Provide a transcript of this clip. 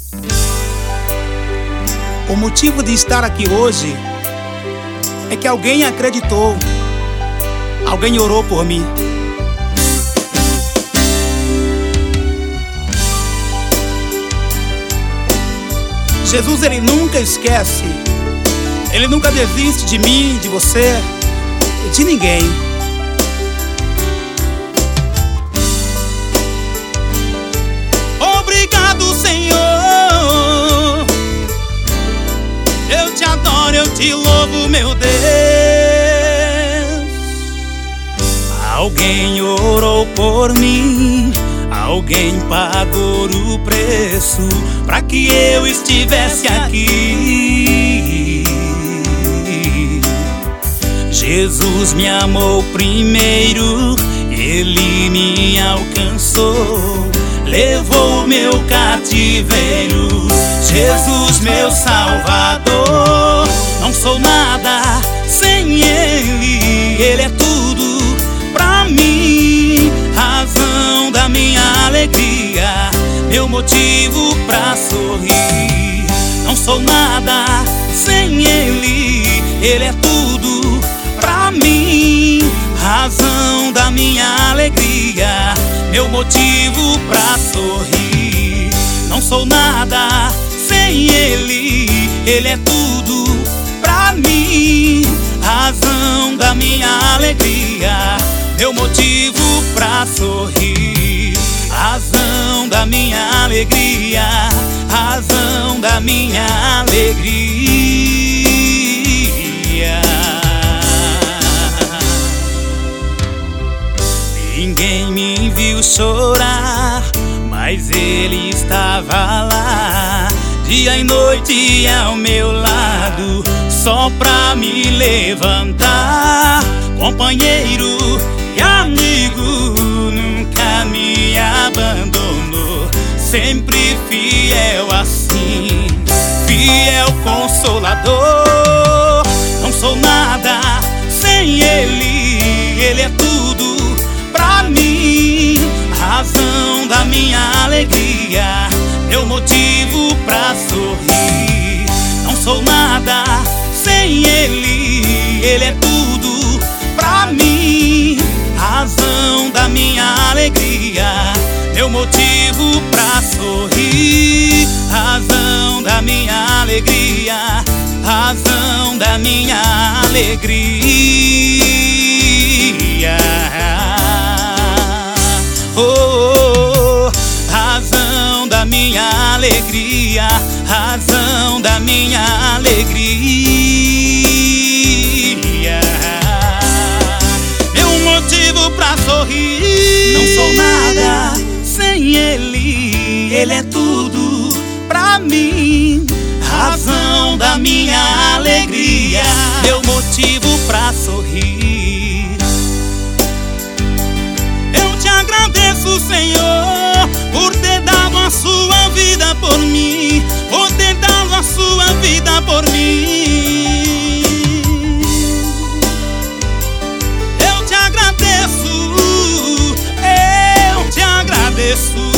O motivo de estar aqui hoje é que alguém acreditou, alguém orou por mim. Jesus, ele nunca esquece, ele nunca desiste de mim, de você, de ninguém. Obrigado, Senhor, eu te adoro, eu te louvo, meu Deus. Alguém orou por mim, alguém pagou o preço para que eu estivesse aqui. Jesus me amou primeiro, ele me alcançou, levou meu cativeiro. Jesus, meu Salvador, não sou nada sem ele, ele é tudo pra mim, razão da minha alegria, meu motivo pra sorrir. Não sou nada sem ele, ele é tudo pra mim, razão da minha alegria, meu motivo pra sorrir. Não sou nada sem ele, ele é tudo pra mim, razão da minha alegria, meu motivo pra sorrir. Razão da minha alegria, razão da minha alegria. Ninguém me viu chorar, mas ele estava lá, dia e noite ao meu lado, só pra me levantar. Companheiro e amigo, nunca me abandonou, sempre fiel assim, fiel consolador. Não sou nada sem ele, ele é tudo pra mim, razão da minha alegria, meu motivo pra sorrir. Não sou nada sem ele, ele é tudo pra mim, razão da minha alegria, meu motivo pra sorrir. Razão da minha alegria, razão da minha alegria. Oh, razão da minha alegria, razão da minha alegria, meu motivo pra sorrir. Não sou nada sem ele, ele é tudo pra mim, razão da minha alegria, meu motivo pra sorrir. Eu te agradeço, Senhor, por ter dado a sua vida por mim, por ter dado a sua vida por mim. Eu te agradeço, eu te agradeço.